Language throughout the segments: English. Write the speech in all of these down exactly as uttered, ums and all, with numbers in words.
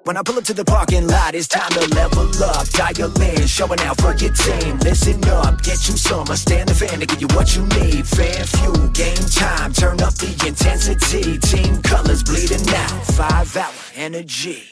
When I pull up to the parking lot, it's time to level up. Dial in, showing out for your team. Listen up, get you some. I stand the fan to give you what you need. Fan fuel, game time, turn up the intensity. Team colors bleeding out, five hour energy.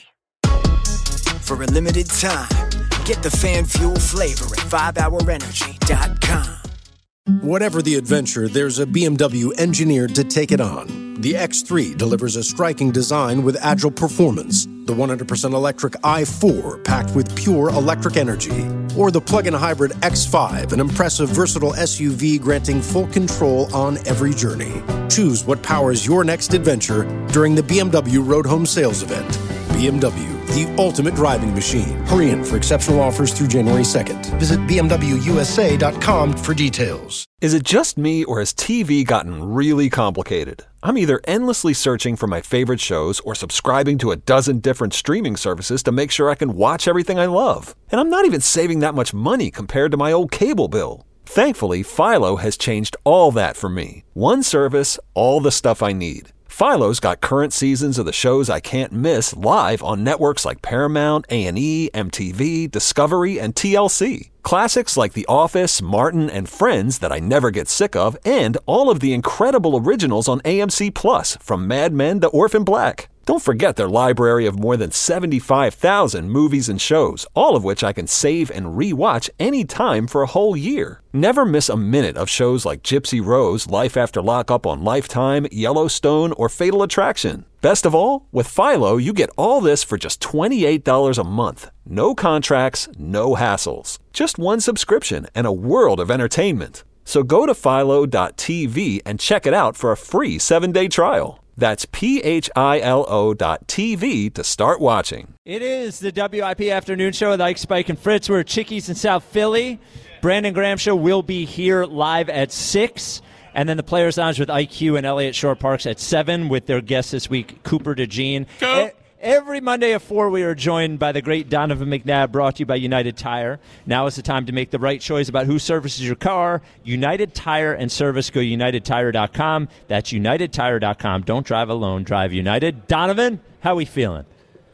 For a limited time, get the fan fuel flavor at five hour energy dot com. Whatever the adventure, there's a B M W engineered to take it on. The X three delivers a striking design with agile performance. The one hundred percent electric i four, packed with pure electric energy. Or the plug-in hybrid X five, an impressive, versatile S U V granting full control on every journey. Choose what powers your next adventure during the B M W Road Home Sales Event. B M W, the ultimate driving machine. Hurry in for exceptional offers through January second. Visit B M W U S A dot com for details. Is it just me, or has T V gotten really complicated? I'm either endlessly searching for my favorite shows or subscribing to a dozen different streaming services to make sure I can watch everything I love. And I'm not even saving that much money compared to my old cable bill. Thankfully, Philo has changed all that for me. One service, all the stuff I need. Philo's got current seasons of the shows I can't miss live on networks like Paramount, A and E, M T V, Discovery, and T L C. Classics like The Office, Martin, and Friends that I never get sick of, and all of the incredible originals on A M C Plus, from Mad Men to Orphan Black. Don't forget their library of more than seventy-five thousand movies and shows, all of which I can save and re-watch anytime for a whole year. Never miss a minute of shows like Gypsy Rose, Life After Lockup on Lifetime, Yellowstone, or Fatal Attraction. Best of all, with Philo, you get all this for just twenty-eight dollars a month. No contracts, no hassles. Just one subscription and a world of entertainment. So go to philo dot t v and check it out for a free seven-day trial. That's P H I L O dot T V to start watching. It is the W I P Afternoon Show with Ike, Spike, and Fritz. We're at Chickies in South Philly. Brandon Graham Show will be here live at six. And then the Players Lounge with I Q and Elliott Shore Parks at seven with their guest this week, Cooper DeJean. Go! E- Every Monday at four, we are joined by the great Donovan McNabb, brought to you by United Tire. Now is the time to make the right choice about who services your car. United Tire and Service. Go united tire dot com. That's united tire dot com. Don't drive alone. Drive United. Donovan, how we feeling?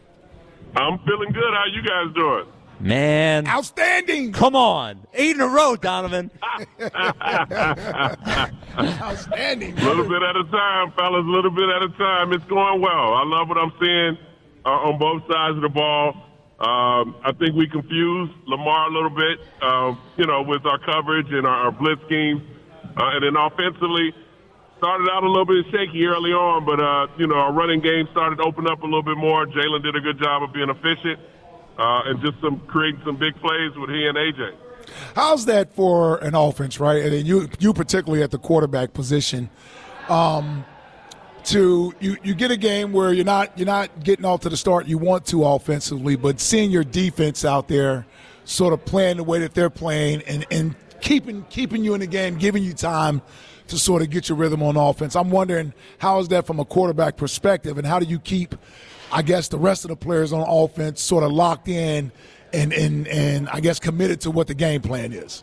I'm feeling good. How you guys doing? Man. Outstanding. Come on. Eight in a row, Donovan. Outstanding. A little bit at a time, fellas. A little bit at a time. It's going well. I love what I'm seeing uh, on both sides of the ball. Um, I think we confused Lamar a little bit, uh, you know, with our coverage and our, our blitz schemes. Uh, and then offensively, started out a little bit shaky early on, but, uh, you know, our running game started to open up a little bit more. Jalen did a good job of being efficient. Uh, and just some creating some big plays with he and A J. How's that for an offense, right? And you, you particularly at the quarterback position, um, to you, you get a game where you're not you're not getting off to the start you want to offensively, but seeing your defense out there, sort of playing the way that they're playing, and, and keeping keeping you in the game, giving you time to sort of get your rhythm on offense. I'm wondering, how is that from a quarterback perspective, and how do you keep, I guess, the rest of the players on offense sort of locked in and, and, and I guess, committed to what the game plan is?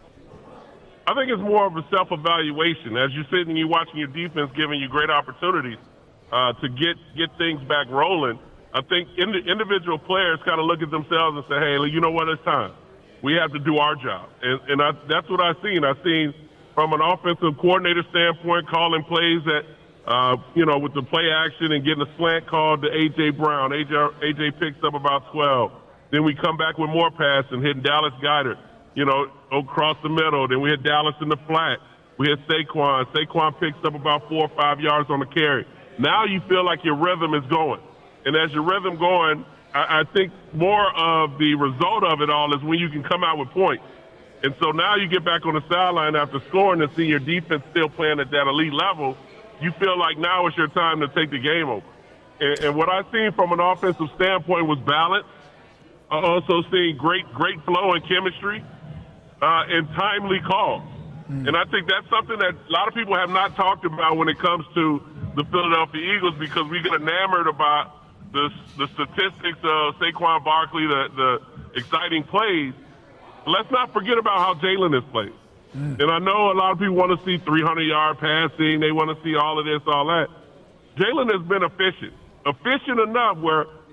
I think it's more of a self-evaluation. As you're sitting and you're watching your defense giving you great opportunities uh, to get, get things back rolling, I think ind- individual players kind of look at themselves and say, hey, you know what, it's time. We have to do our job. And, and I, that's what I've seen. I've seen from an offensive coordinator standpoint calling plays that, Uh, you know, with the play action and getting a slant called to A J. Brown. A J, A J picks up about twelve. Then we come back with more pass and hitting Dallas Goedert, you know, across the middle. Then we hit Dallas in the flat. We hit Saquon. Saquon picks up about four or five yards on the carry. Now you feel like your rhythm is going. And as your rhythm going, I, I think more of the result of it all is when you can come out with points. And so now you get back on the sideline after scoring and see your defense still playing at that elite level. You feel like now is your time to take the game over. And, and what I've seen from an offensive standpoint was balance. I also seen great, great flow and chemistry uh, and timely calls. Mm. And I think that's something that a lot of people have not talked about when it comes to the Philadelphia Eagles, because we get enamored about the, the statistics of Saquon Barkley, the, the exciting plays. Let's not forget about how Jalen has played. Mm. And I know a lot of people want to see three hundred yard passing. They want to see all of this, all that. Jalen has been efficient. Efficient enough where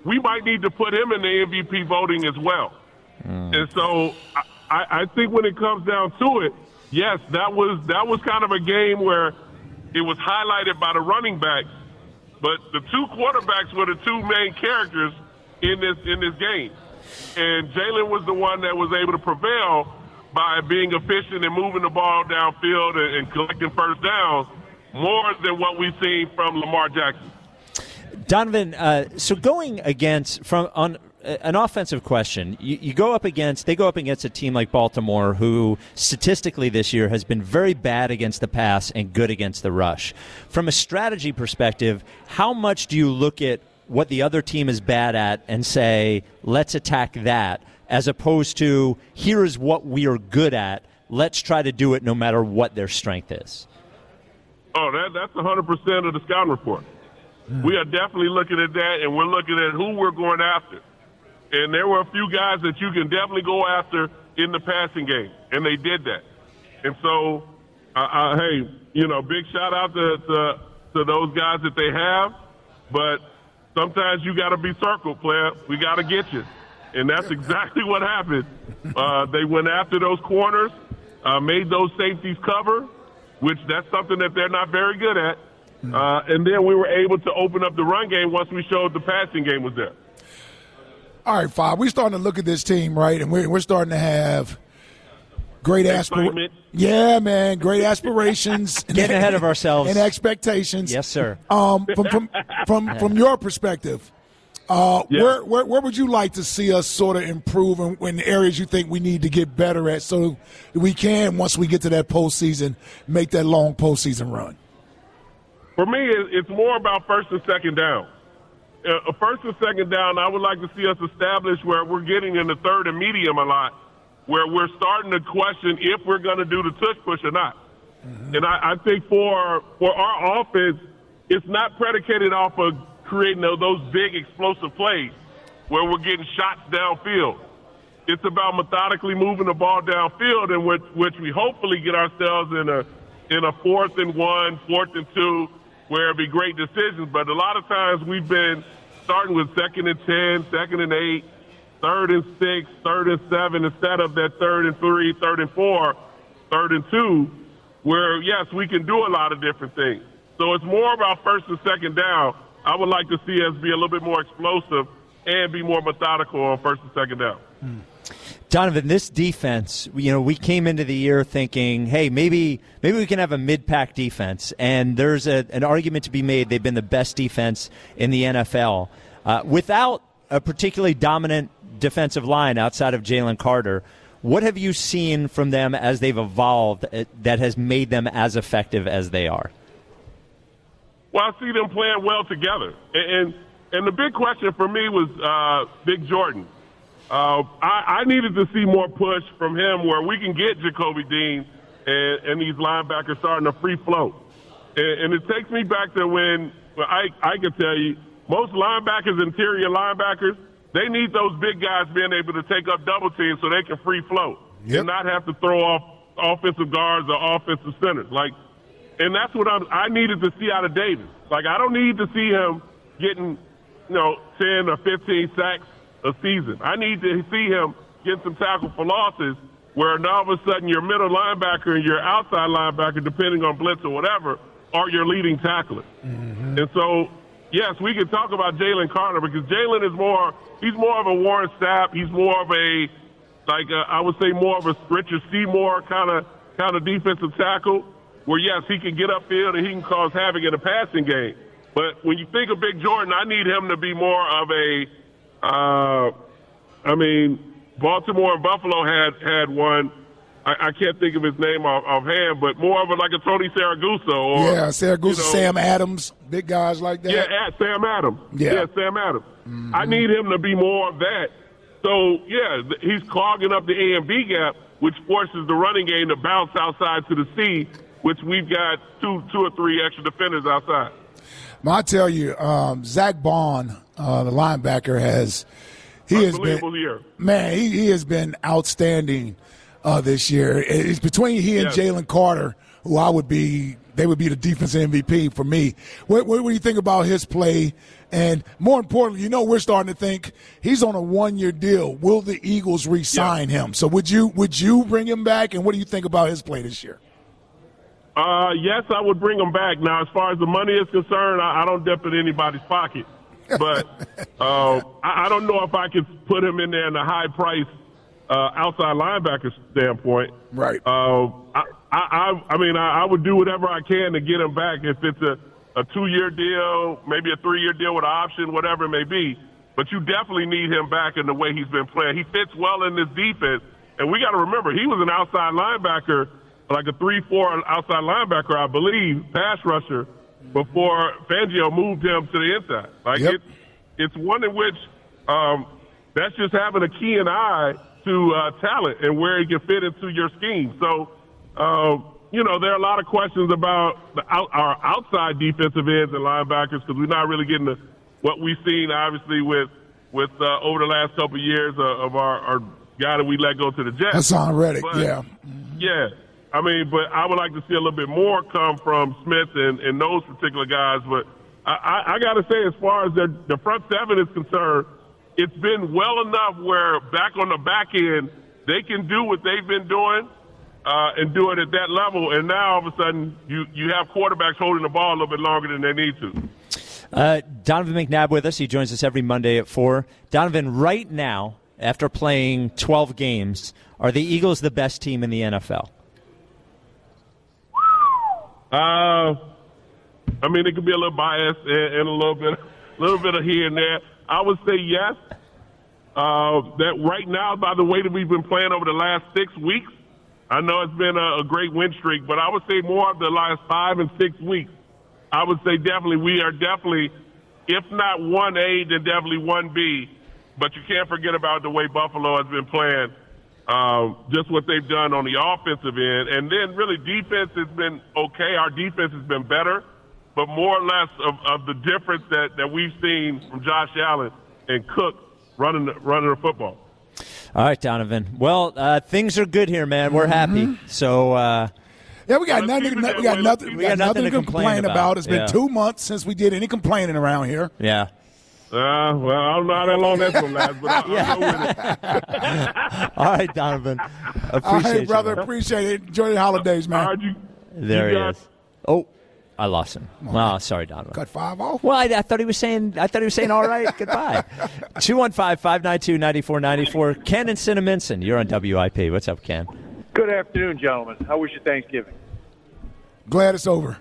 we might need to put him in the M V P voting as well. Mm. And so I, I think when it comes down to it, yes, that was that was kind of a game where it was highlighted by the running backs, but the two quarterbacks were the two main characters in this in this game. And Jalen was the one that was able to prevail by being efficient and moving the ball downfield and, and collecting first downs more than what we've seen from Lamar Jackson. Donovan, uh, so going against from on uh, an offensive question, you, you go up against they go up against a team like Baltimore, who statistically this year has been very bad against the pass and good against the rush. From a strategy perspective, how much do you look at what the other team is bad at and say, let's attack that, as opposed to here is what we are good at, let's try to do it no matter what their strength is? Oh, that, that's one hundred percent of the scouting report. Mm. We are definitely looking at that, and we're looking at who we're going after. And there were a few guys that you can definitely go after in the passing game, and they did that. And so, uh, uh, hey, you know, big shout out to, to, to those guys that they have, but sometimes you got to be circled, player. We got to get you. And that's exactly what happened. Uh, they went after those corners, uh, made those safeties cover, which that's something that they're not very good at. Uh, and then we were able to open up the run game once we showed the passing game was there. All right, Fob, we're starting to look at this team, right, and we're, we're starting to have great aspirations. Yeah, man, great aspirations. Getting ahead of ourselves. And expectations. Yes, sir. Um, from from from, from your perspective, uh, yeah. where, where where would you like to see us sort of improve in, in areas you think we need to get better at so that we can, once we get to that postseason, make that long postseason run? For me, it's more about first and second down. Uh, first and second down, I would like to see us establish where we're getting in the third and medium a lot, where we're starting to question if we're going to do the tush push or not. Mm-hmm. And I, I think for for our offense, it's not predicated off of creating those big explosive plays where we're getting shots downfield. It's about methodically moving the ball downfield, in which, which we hopefully get ourselves in a in a fourth and one, fourth and two, where it'd be great decisions. But a lot of times we've been starting with second and ten, second and eight, third and six, third and seven, instead of that third and three, third and four, third and two, where, yes, we can do a lot of different things. So it's more about first and second down. I would like to see us be a little bit more explosive and be more methodical on first and second down. Mm. Donovan, this defense, you know, we came into the year thinking, hey, maybe maybe we can have a mid-pack defense, and there's a, an argument to be made. They've been the best defense in the N F L. Uh, without a particularly dominant defensive line outside of Jalen Carter, what have you seen from them as they've evolved that has made them as effective as they are? Well, I see them playing well together. And and, and the big question for me was uh, Big Jordan. Uh, I, I needed to see more push from him where we can get Jacoby Dean and, and these linebackers starting to free float. And, and it takes me back to when well, I, I can tell you, most linebackers, interior linebackers, they need those big guys being able to take up double teams so they can free float yep. and not have to throw off offensive guards or offensive centers. Like, and that's what I'm, I needed to see out of Davis. Like, I don't need to see him getting, you know, ten or fifteen sacks a season. I need to see him get some tackle for losses where now all of a sudden your middle linebacker and your outside linebacker, depending on blitz or whatever, are your leading tacklers. Mm-hmm. And so, yes, we can talk about Jalen Carter because Jalen is more, he's more of a Warren Sapp. He's more of a, like a, I would say more of a Richard Seymour kind of kind of defensive tackle where, yes, he can get upfield and he can cause havoc in the passing game. But when you think of Big Jordan, I need him to be more of a, Uh, I mean, Baltimore and Buffalo had, had one. I, I can't think of his name off, offhand, but more of a, like a Tony Saragusa. Or, yeah, Saragusa, you know, Sam Adams, big guys like that. Yeah, Sam Adams. Yeah, yeah Sam Adams. Mm-hmm. I need him to be more of that. So, yeah, he's clogging up the A and B gap, which forces the running game to bounce outside to the C, which we've got two, two or three extra defenders outside. Well, I tell you, um, Zach Bond, uh, the linebacker, has he has been year. man. He, he has been outstanding uh, this year. It's between he and yes. Jalen Carter, who I would be. They would be the defensive M V P for me. What, what do you think about his play And more importantly, you know, we're starting to think he's on a one-year deal. Will the Eagles re-sign yeah. him? So would you would you bring him back, and what do you think about his play this year? Uh, yes, I would bring him back. Now, as far as the money is concerned, I, I don't dip in anybody's pocket. But uh, I, I don't know if I could put him in there in a high-price uh, outside linebacker standpoint. Right. Uh, I, I, I mean, I, I would do whatever I can to get him back. If it's a, a two-year deal, maybe a three-year deal with an option, whatever it may be. But you definitely need him back in the way he's been playing. He fits well in this defense. And we got to remember, he was an outside linebacker, like a three four outside linebacker, I believe, pass rusher, before Fangio moved him to the inside. Like yep. it, it's one in which um, that's just having a keen eye to uh, talent and where he can fit into your scheme. So, uh, you know, there are a lot of questions about the out, our outside defensive ends and linebackers because we're not really getting the, what we've seen, obviously, with with uh, over the last couple of years uh, of our, our guy that we let go to the Jets. Hassan Reddick, but, yeah. Yeah. I mean, but I would like to see a little bit more come from Smith and, and those particular guys. But I, I, I got to say, as far as the, the front seven is concerned, it's been well enough where back on the back end, they can do what they've been doing uh, and do it at that level. And now, all of a sudden, you, you have quarterbacks holding the ball a little bit longer than they need to. Uh, Donovan McNabb with us. He joins us every Monday at four. Donovan, right now, after playing twelve games, are the Eagles the best team in the N F L? Uh, I mean, it could be a little biased and, and a little bit, a little bit of here and there. I would say yes. Uh, that right now, by the way that we've been playing over the last six weeks, I know it's been a, a great win streak, but I would say more of the last five and six weeks. I would say definitely we are definitely, if not one A, then definitely one B. But you can't forget about the way Buffalo has been playing. Um, just what they've done on the offensive end. And then really defense has been okay. Our defense has been better, but more or less of, of the difference that, that we've seen from Josh Allen and Cook running the, running the football. All right, Donovan. Well, uh, things are good here, man. We're happy. Mm-hmm. So, uh, yeah, we got nothing. We got nothing. We got nothing, we got nothing to complain, complain about. about. It's yeah. been two months since we did any complaining around here. Yeah. Uh, well, I don't know how that long that's going to last, but I'll, I'll go with it. All right, Donovan. Appreciate All right, you, brother. Man. Appreciate it. Enjoy the holidays, man. All right, you, there you he is. Oh, I lost him. Oh, sorry, Donovan. Cut five off? Well, I, I thought he was saying I thought he was saying all right, goodbye. two one five, five nine two, nine four nine four. Ken and Cinnaminson, you're on W I P. What's up, Ken? Good afternoon, gentlemen. How was your Thanksgiving? Glad it's over.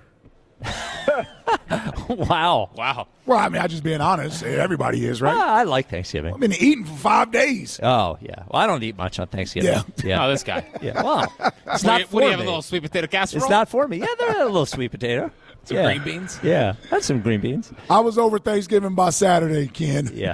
Wow. Wow. Well, I mean, I'm just being honest. Everybody is, right? Uh, I like Thanksgiving. I've been eating for five days. Oh, yeah. Well, I don't eat much on Thanksgiving. Yeah. yeah. Oh, this guy. Yeah. Well, it's what not do you, for what do you me. have, a little sweet potato casserole? It's not for me. Yeah, they're a little sweet potato. Some yeah. green beans? Yeah. That's some green beans. I was over Thanksgiving by Saturday, Ken. Yeah.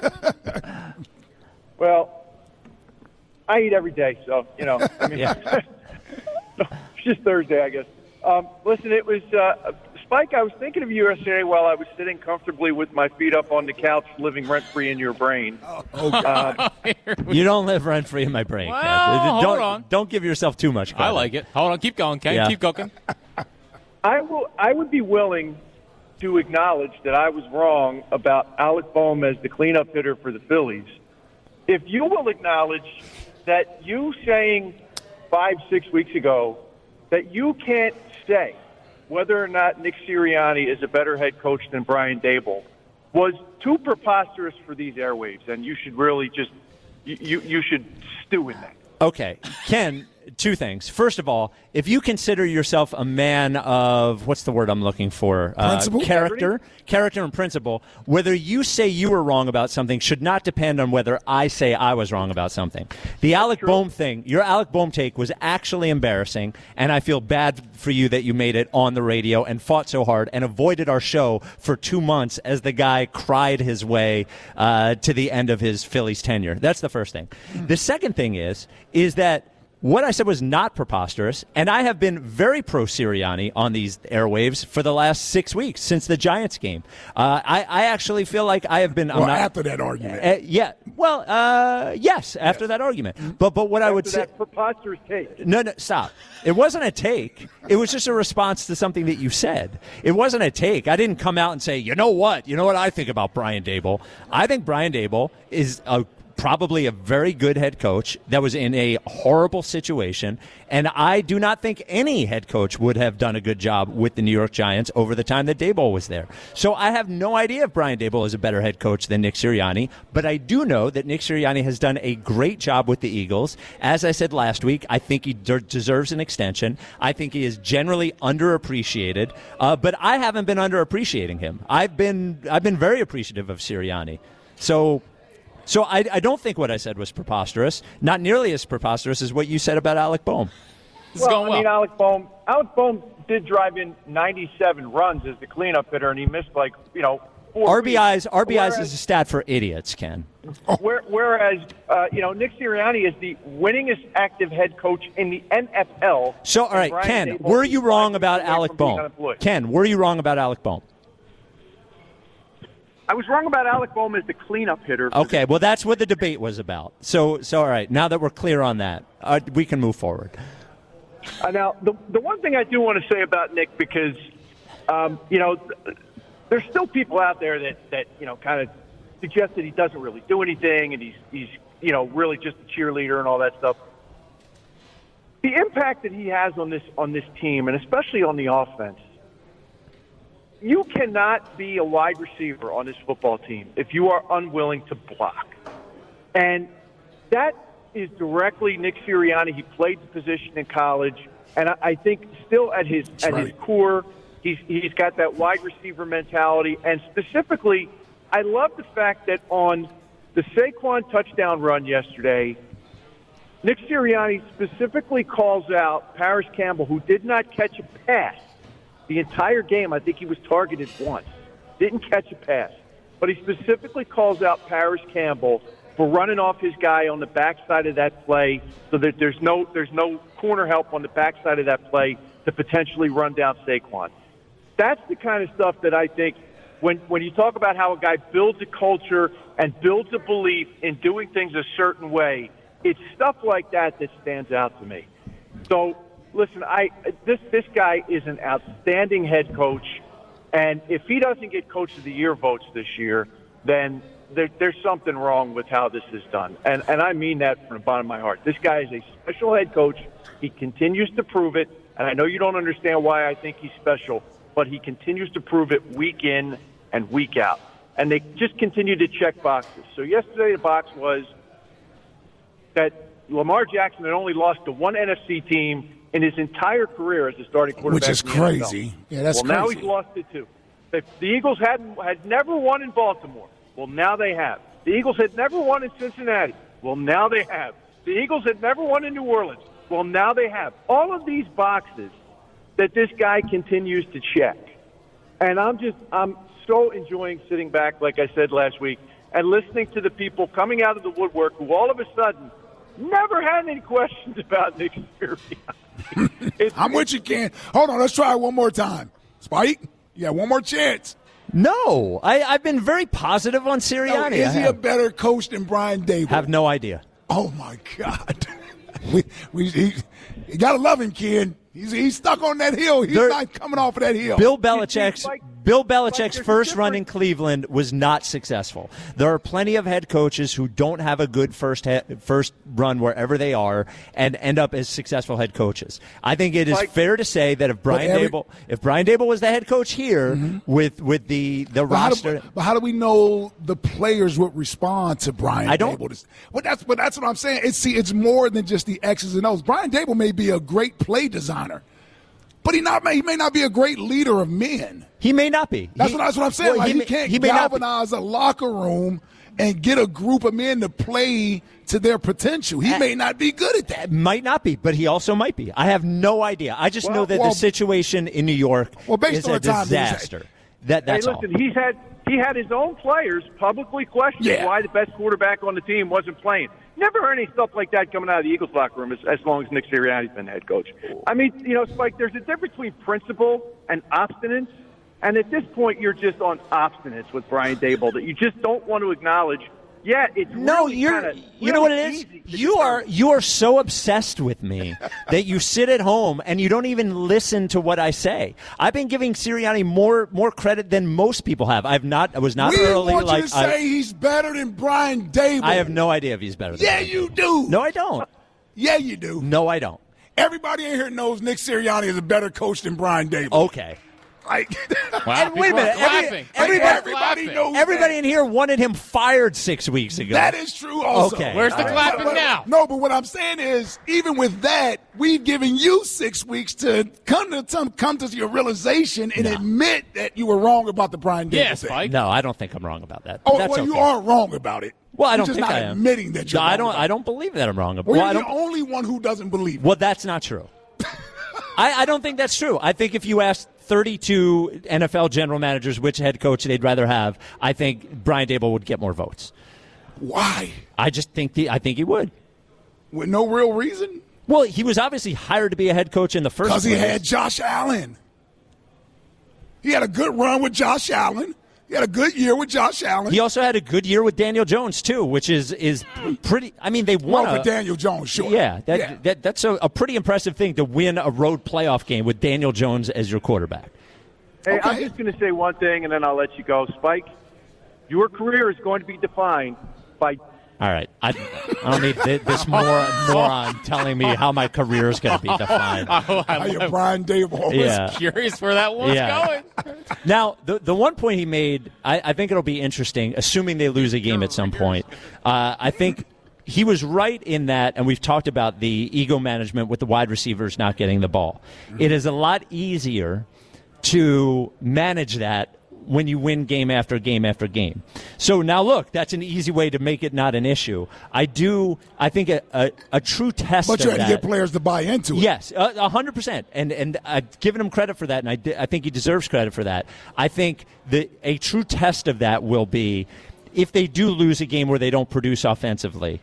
Well, I eat every day, so, you know. I mean, yeah. It's just Thursday, I guess. Um, listen, it was uh, Spike, I was thinking of you yesterday while I was sitting comfortably with my feet up on the couch, living rent-free in your brain. Oh, oh God. Um, you don't live rent-free in my brain, well, Ken. Hold don't, on. Don't give yourself too much credit. I like it. Hold on. Keep going, Ken. Yeah. Keep cooking. I will. I would be willing to acknowledge that I was wrong about Alec Boehm as the cleanup hitter for the Phillies. If you will acknowledge that you saying five, six weeks ago that you can't say whether or not Nick Sirianni is a better head coach than Brian Daboll was too preposterous for these airwaves, and you should really just you you, you should stew in that. Okay, Ken. Two things. First of all, if you consider yourself a man of, what's the word I'm looking for? Principle? Uh, character. Character and principle. Whether you say you were wrong about something should not depend on whether I say I was wrong about something. The Alec Boehm thing, your Alec Boehm take was actually embarrassing, and I feel bad for you that you made it on the radio and fought so hard and avoided our show for two months as the guy cried his way uh, to the end of his Phillies tenure. That's the first thing. The second thing is, is that What I said was not preposterous, and I have been very pro-Sirianni on these airwaves for the last six weeks since the Giants game. Uh, I, I actually feel like I have been. Well, I'm not, after that argument, uh, yeah. Well, uh, yes, after yes. that argument. But but what after I would that say, preposterous take. No, no, stop. It wasn't a take. It was just a response to something that you said. It wasn't a take. I didn't come out and say, you know what, you know what I think about Brian Daboll. I think Brian Daboll is a. Probably a very good head coach that was in a horrible situation, and I do not think any head coach would have done a good job with the New York Giants over the time that Daboll was there. So I have no idea if Brian Daboll is a better head coach than Nick Sirianni, but I do know that Nick Sirianni has done a great job with the Eagles. As I said last week, I think he de- deserves an extension. I think he is generally underappreciated, uh, but I haven't been underappreciating him. I've been I've been very appreciative of Sirianni. So. So I, I don't think what I said was preposterous. Not nearly as preposterous as what you said about Alec Bohm. Well, I mean, Alec Bohm, Alec Bohm did drive in ninety-seven runs as the cleanup hitter, and he missed like you know four R B Is. R B Is whereas, is a stat for idiots, Ken. Where, whereas uh, you know Nick Sirianni is the winningest active head coach in the N F L. So all right, Ken, were you wrong about Alec Bohm? Ken, were you wrong about Alec Bohm? I was wrong about Alec Bohm as the cleanup hitter. Okay, well, that's what the debate was about. So, so all right, now that we're clear on that, uh, we can move forward. Uh, now, the the one thing I do want to say about Nick, because, um, you know, th- there's still people out there that, that you know, kind of suggest that he doesn't really do anything and he's, he's, you know, really just a cheerleader and all that stuff. The impact that he has on this on this team, and especially on the offense, you cannot be a wide receiver on this football team if you are unwilling to block. And that is directly Nick Sirianni. He played the position in college, and I, I think still at his That's at right. his core, he's he's got that wide receiver mentality. And specifically, I love the fact that on the Saquon touchdown run yesterday, Nick Sirianni specifically calls out Paris Campbell, who did not catch a pass the entire game. I think he was targeted once. Didn't catch a pass. But he specifically calls out Paris Campbell for running off his guy on the backside of that play so that there's no there's no corner help on the backside of that play to potentially run down Saquon. That's the kind of stuff that I think when, when you talk about how a guy builds a culture and builds a belief in doing things a certain way, it's stuff like that that stands out to me. So, listen, I this this guy is an outstanding head coach, and if he doesn't get Coach of the Year votes this year, then there, there's something wrong with how this is done. And and I mean that from the bottom of my heart. This guy is a special head coach. He continues to prove it, and I know you don't understand why I think he's special, but he continues to prove it week in and week out. And they just continue to check boxes. So yesterday the box was that Lamar Jackson had only lost to one N F C team in his entire career as a starting quarterback. Which is crazy. Yeah, that's well, crazy. Well, now he's lost it too. The, the Eagles had had never won in Baltimore. Well, now they have. The Eagles had never won in Cincinnati. Well, now they have. The Eagles had never won in New Orleans. Well, now they have. All of these boxes that this guy continues to check. And I'm just, I'm so enjoying sitting back, like I said last week, and listening to the people coming out of the woodwork who all of a sudden never had any questions about Nick Sirianni. I'm with you, Ken. Hold on, let's try it one more time. Spike, you got one more chance. No, I, I've been very positive on Sirianni. No, is he a better coach than Brian Daboll? Have no idea. Oh, my God. we, we, he, you got to love him, Ken. He's, he's stuck on that hill. He's there, not coming off of that hill. Bill Belichick's Bill Belichick's first run in Cleveland was not successful. There are plenty of head coaches who don't have a good first he- first run wherever they are and end up as successful head coaches. I think it is like, fair to say that if Brian every, Daboll if Brian Daboll was the head coach here mm-hmm. with with the the but roster, how do, but how do we know the players would respond to Brian I don't, Daboll? Well, that's but that's what I'm saying. It's see, it's more than just the X's and O's. Brian Daboll may be a great play designer. But he not he may not be a great leader of men. He may not be. That's, he, what, that's what I'm saying. Well, like he, he may, can't he may galvanize a locker room and get a group of men to play to their potential. He uh, may not be good at that. Might not be, but he also might be. I have no idea. I just well, know that well, the situation in New York well, based is on a the time disaster. That that's hey, listen, all. he's had he had his own players publicly question Yeah. why the best quarterback on the team wasn't playing. Never heard any stuff like that coming out of the Eagles locker room as, as long as Nick Sirianni's been head coach. I mean, you know, Spike, there's a difference between principle and obstinance, and at this point, you're just on obstinance with Brian Daboll that you just don't want to acknowledge. Yeah, it's No, really you're. kinda, You know what it really is? easy to You are. determine. You are so obsessed with me that you sit at home and you don't even listen to what I say. I've been giving Sirianni more more credit than most people have. I've not. I was not we early. want like you to say I, he's better than Brian Daboll. I have no idea if he's better than. Yeah, Brian you Daboll. do. No, I don't. Yeah, you do. No, I don't. Everybody in here knows Nick Sirianni is a better coach than Brian Daboll. Okay. Like, Wow, And wait a people are minute, every- clapping. everybody- everybody clapping. knows Everybody that. in here wanted him fired six weeks ago. That is true also. Okay. Where's the All clapping But- now? No, but what I'm saying is, even with that, we've given you six weeks to come to some, come to your realization and admit that you were wrong about the Brian Daboll Yeah, thing. Spike. No, I don't think I'm wrong about that. Oh, That's well, okay. you are wrong about it. Well, I You're don't just think not I am. admitting that you're No, I wrong don't. about I it. don't believe that I'm wrong. Well, Well, I you're don't. the only one who doesn't believe it. Well, that's not true. I, I don't think that's true. I think if you asked thirty-two N F L general managers which head coach they'd rather have, I think Brian Daboll would get more votes. Why? I just think the, I think he would. With no real reason? Well, he was obviously hired to be a head coach in the first Because place. he had Josh Allen. He had a good run with Josh Allen. He had a good year with Josh Allen. He also had a good year with Daniel Jones too, which is is pretty. I mean, they won. well, a, for Daniel Jones, sure. Yeah, that, yeah. that that's a, a pretty impressive thing to win a road playoff game with Daniel Jones as your quarterback. Hey, I'm Okay. just going to say one thing, and then I'll let you go. Spike, your career is going to be defined by All right, I, I don't need thi- this more moron telling me how my career is going to be defined. Oh, I How you love- Brian Daboll. Yeah. curious where that one's Yeah. going. Now, the the one point he made, I, I think it'll be interesting, assuming they lose a game at some point. Uh, I think he was right in that, and we've talked about the ego management with the wide receivers not getting the ball. It is a lot easier to manage that when you win game after game after game. So now look, that's an easy way to make it not an issue. I do, I think a, a, a true test But you of had to that. get players to buy into it. Yes, a a hundred percent, and and I've given him credit for that, and I, di- I think he deserves credit for that. I think that a true test of that will be if they do lose a game where they don't produce offensively,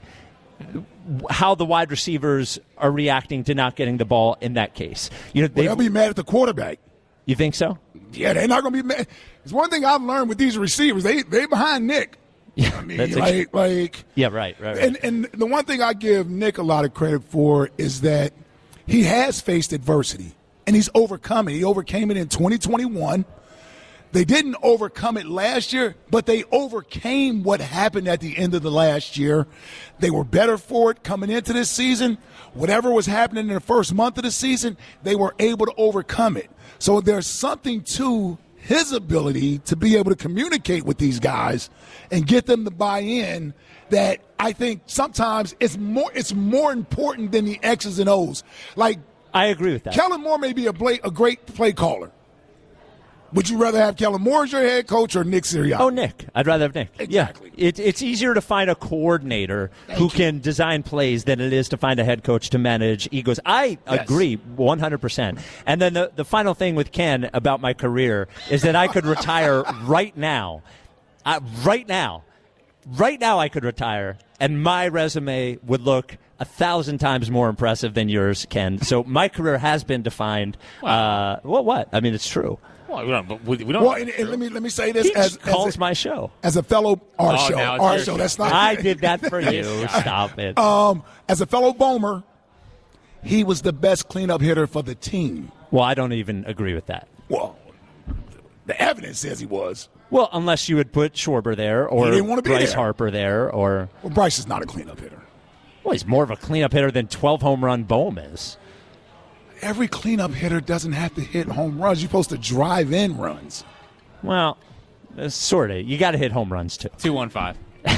how the wide receivers are reacting to not getting the ball in that case. You know, Well, they, they'll be mad at the quarterback. you think so? Yeah, they're not going to be mad. It's one thing I've learned with these receivers. They they behind Nick. Yeah, I mean, that's a- like, like yeah, right, right, right. And, and the one thing I give Nick a lot of credit for is that he has faced adversity, and he's overcome it. He overcame it in twenty twenty-one. They didn't overcome it last year, but they overcame what happened at the end of the last year. They were better for it coming into this season. Whatever was happening in the first month of the season, they were able to overcome it. So there's something to his ability to be able to communicate with these guys and get them to buy in that I think sometimes it's more it's more important than the X's and O's. Like, I agree with that. Kellen Moore may be a, play, a great play caller. Would you rather have Kellen Moore as your head coach or Nick Sirianni? Oh, Nick. I'd rather have Nick. Exactly. Yeah. It, it's easier to find a coordinator who can design plays than it is to find a head coach to manage egos. I Yes. agree one hundred percent. And then the, the final thing with Ken about my career is that I could retire right now. Uh, right now. Right now I could retire, and my resume would look a thousand times more impressive than yours, Ken. So my career has been defined. Uh, well, what? I mean, it's true. Well, we don't. but We, we don't Well, and, and let me let me say this He as, just calls as, a, my show. as a fellow our Oh, show, now it's our your show. show. That's not. I did that for you. Stop it. Um, as a fellow Bomer, he was the best cleanup hitter for the team. Well, I don't even agree with that. Well, the evidence says he was. Well, unless you would put Schwarber there or He didn't wanna be Bryce there. Harper there, or Well, Bryce is not a cleanup hitter. well, he's more of a cleanup hitter than twelve home run Bohm is. Every cleanup hitter doesn't have to hit home runs. You're supposed to drive in runs. Well, sort of. You got to hit home runs too. two one five.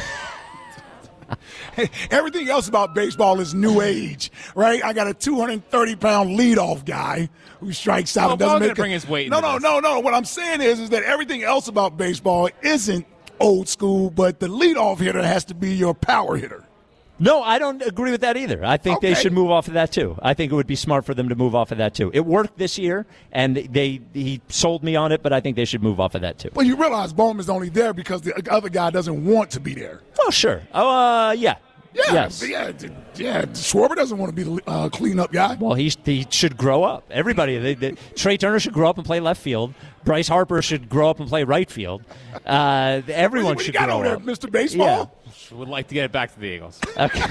Everything else about baseball is new age, right? I got a two hundred thirty pound leadoff guy who strikes out Oh, and doesn't Paul's make gonna bring his weight No, into no, this. no, no. What I'm saying is, is that everything else about baseball isn't old school, but the leadoff hitter has to be your power hitter. No, I don't agree with that either. I think Okay. they should move off of that too. I think it would be smart for them to move off of that too. It worked this year, and they he sold me on it, but I think they should move off of that too. Well, you realize Bowman's only there because the other guy doesn't want to be there. Oh, sure. Oh, uh, yeah. Yeah, Yes. yeah, yeah. Schwarber doesn't want to be the uh, cleanup guy. Well, he he should grow up. Everybody, they, they, Trey Turner should grow up and play left field. Bryce Harper should grow up and play right field. Uh, everyone what you should got grow over there, up. Mister Baseball? Would like to get it back to the Eagles. Okay.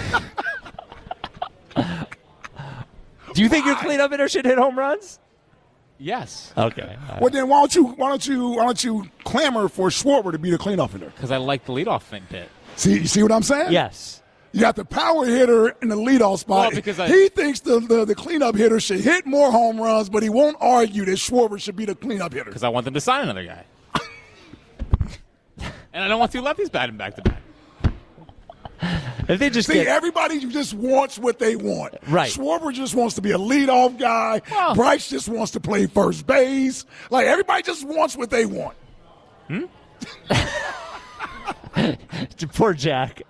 Do you think your cleanup hitter should hit home runs? Yes, Okay. Well, then why don't you why don't you why don't you clamor for Schwarber to be the cleanup hitter? because I like the leadoff thing bit. See, you see what I'm saying? Yes. You got the power hitter in the leadoff spot. Well, because I- he thinks the, the the cleanup hitter should hit more home runs, but he won't argue that Schwarber should be the cleanup hitter. Because I want them to sign another guy. And I don't want two lefties batting back to back. If they just See, get everybody just wants what they want. Right. Schwarber just wants to be a leadoff guy. Well- Bryce just wants to play first base. Like, everybody just wants what they want. poor Jack.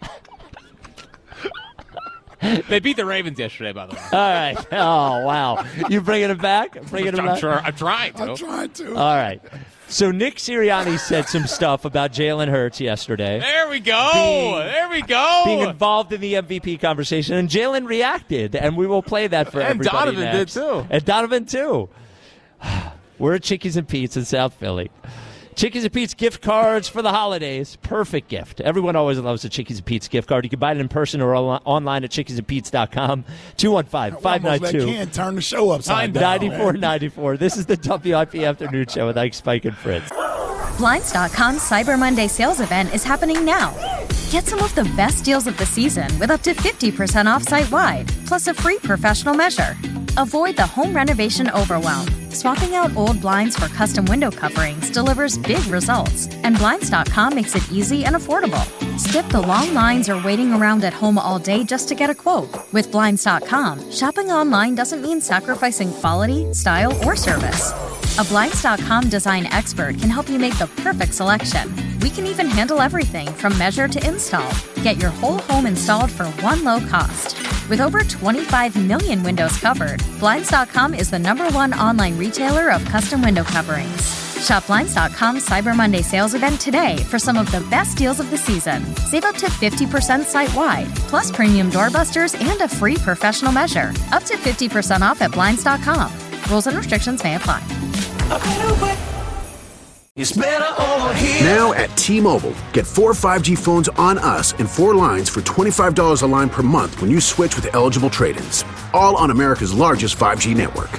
They beat the Ravens yesterday, by the way. All right. Oh, wow. You bringing it back? Bringing it I'm back? sure. I'm trying to. I'm trying to. All right. So Nick Sirianni said some stuff about Jalen Hurts yesterday, There we go. Being- there we go. being involved in the M V P conversation, and Jalen reacted, and we will play that for And everybody Donovan did, next. too. And Donovan, too. We're at Chickies and Pete's in South Philly. Chickies and Pete's gift cards for the holidays. Perfect gift. Everyone always loves a Chickies and Pete's gift card. You can buy it in person or on- online at chickies and pete's dot com. two one five, five nine Almost two, let Ken turn the show upside down. ninety-four man. ninety-four. This is the W I P Afternoon Show with Ike, Spike, and Fritz. Blinds dot com's Cyber Monday sales event is happening now. Get some of the best deals of the season with up to fifty percent off site-wide, plus a free professional measure. Avoid the home renovation overwhelm. Swapping out old blinds for custom window coverings delivers big results, and Blinds dot com makes it easy and affordable. Skip the long lines or waiting around at home all day just to get a quote. With Blinds dot com, shopping online doesn't mean sacrificing quality, style, or service. A Blinds dot com design expert can help you make the perfect selection. We can even handle everything from measure to install. Get your whole home installed for one low cost. With over twenty-five million windows covered, Blinds dot com is the number one online retailer of custom window coverings. Shop Blinds dot com's Cyber Monday sales event today for some of the best deals of the season. Save up to fifty percent site-wide, plus premium doorbusters and a free professional measure. Up to fifty percent off at Blinds dot com. Rules and restrictions may apply. It's better over here. Now at T-Mobile, get four five G phones on us and four lines for twenty-five dollars a line per month when you switch with eligible trade-ins. All on America's largest five G network.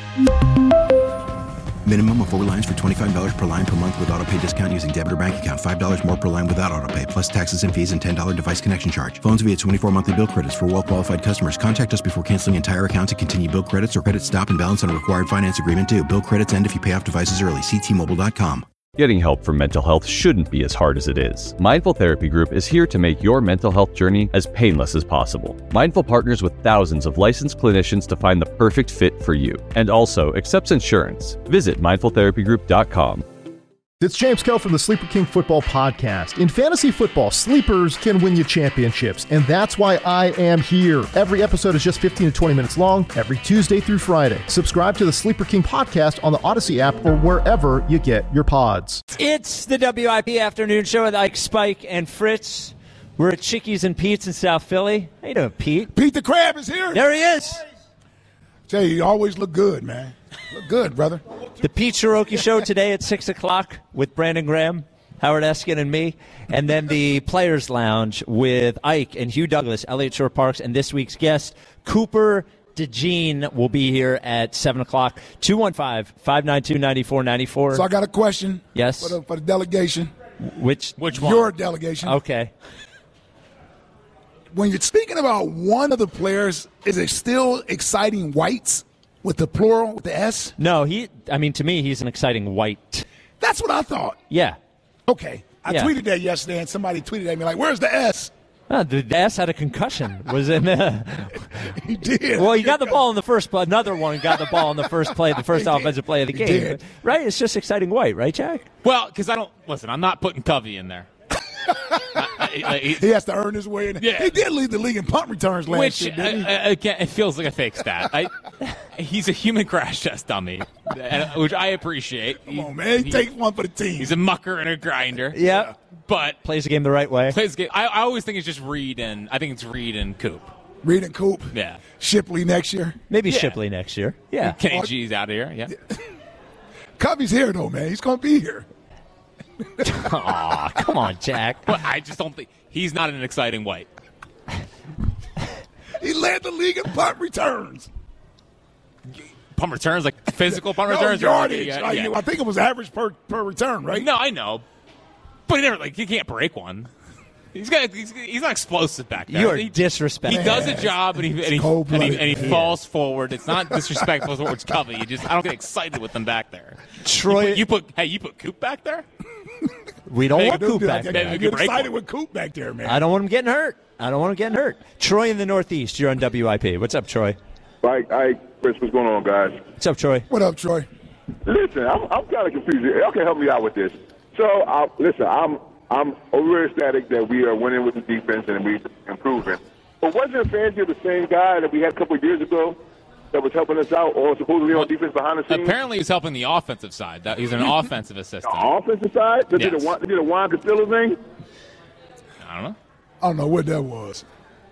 Minimum of four lines for twenty-five dollars per line per month with autopay discount using debit or bank account. five dollars more per line without autopay, plus taxes and fees and ten dollars device connection charge. Phones via twenty-four monthly bill credits for well-qualified customers. Contact us before canceling entire account to continue bill credits or credit stop and balance on a required finance agreement due. Bill credits end if you pay off devices early. See T Mobile dot com. Getting help for mental health shouldn't be as hard as it is. Mindful Therapy Group is here to make your mental health journey as painless as possible. Mindful partners with thousands of licensed clinicians to find the perfect fit for you, and also accepts insurance. Visit mindful therapy group dot com. It's James Kell from the Sleeper King Football Podcast. In fantasy football, sleepers can win you championships, and that's why I am here. Every episode is just fifteen to twenty minutes long, every Tuesday through Friday. Subscribe to the Sleeper King Podcast on the Odyssey app or wherever you get your pods. It's the W I P Afternoon Show with Ike, Spike, and Fritz. We're at Chickies and Pete's in South Philly. How you doing, Pete? Pete the Crab is here. There he is. Jay, you always look good, man. Look good, brother. The Pete Cherokee Show today at six o'clock with Brandon Graham, Howard Eskin, and me. And then the Players Lounge with Ike and Hugh Douglas, Elliott Shore Parks, and this week's guest, Cooper DeJean, will be here at seven o'clock. two one five, five nine two, nine four nine four. So I got a question. Yes. For the, for the delegation. Which, Which one? Your delegation. Okay. When you're speaking about one of the players, is it still exciting whites with the plural, with the S? No, he. I mean, to me, he's an exciting white. That's what I thought. Yeah. Okay. I Yeah. tweeted that yesterday, and somebody tweeted at me like, where's the S? Oh, the S had a concussion. Was in. Uh, He did. well, he got the ball in the first play. Another one got the ball in the first play, the first He did. offensive play of the He game. did. Right? It's just exciting white, right, Jack? Well, because I don't listen. I'm not putting Covey in there. I, like, he, he has to earn his way in. Yeah. He did lead the league in punt returns last which, year, didn't he? uh, again, it feels like a fake stat. I, he's a human crash test dummy, which I appreciate. Come on, man. He, he takes one for the team. He's a mucker and a grinder. Yeah. But plays the game the right way. Plays the game. I, I always think it's just Reed and I think it's Reed and Coop. Reed and Coop. Yeah. Shipley next year. Maybe Yeah. Shipley next year. Yeah. Kenny G's out of here. Yeah. Covey's here, though, man. He's going to be here. Aw, come on, Jack. But I just don't think he's not an exciting white. He led the league in punt returns. Punt returns, like physical punt No, returns? yardage. Yeah, Like, yeah. I think it was average per, per return, right? No, I know. But he never, like, he can't break one. He's got. He's, he's not explosive back there. You are he, disrespectful. He does a job and he and he, and he, cold-blooded. and he falls forward. It's not disrespectful towards Covey. You just I don't get excited with them back there. Troy, you put, you put hey, you put Coop back there. We don't Hey, want dude, Coop Dude, back I, there. I Maybe get break excited one. with Coop back there, man. I don't want him getting hurt. I don't want him getting hurt. Troy in the Northeast, you're on W I P. What's up, Troy? All right, all right, Chris, what's going on, guys? What's up, Troy? What up, Troy? Listen, I'm, I'm kind of confused. Y'all can help me out with this. So, uh, listen, I'm I'm over ecstatic that we are winning with the defense and we're improving. But wasn't Fangio the same guy that we had a couple of years ago that was helping us out, or supposedly on defense behind the scenes? Apparently, he's helping the offensive side. That he's an offensive assistant. The offensive side? They did Yes. a Juan- they did a Juan Castillo thing? I don't know. I don't know what that was.